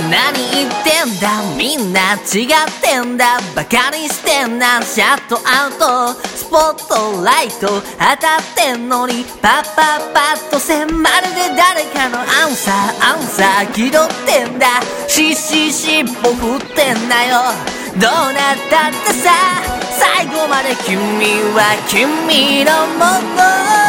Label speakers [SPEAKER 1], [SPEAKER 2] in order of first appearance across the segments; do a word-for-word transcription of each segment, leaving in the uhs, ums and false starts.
[SPEAKER 1] 何言ってんだみんな違ってんだバカにしてんなシャットアウトスポットライト当たってんのにパッパッパッとせまるで誰かのアンサーアンサー気取ってんだしししっぽ振ってんなよどうなったってさ最後まで君は君のもの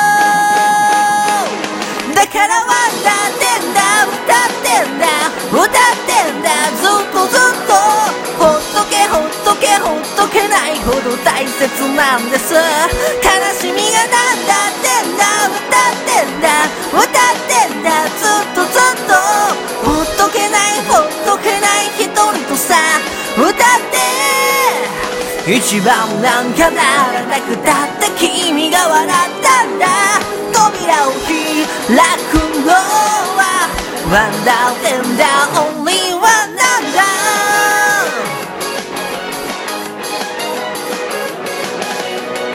[SPEAKER 1] だから笑ってんだ歌ってんだ歌ってんだずっとずっとほっとけほっとけほっとけないほど大切なんです悲しみがなんだってんだ歌ってんだ歌ってんだずっとずっとほっとけないほっとけない一人とさ歌って一番なんかならなくたって君が笑ったんだ扉を開くのはワンダーテンダーオンリー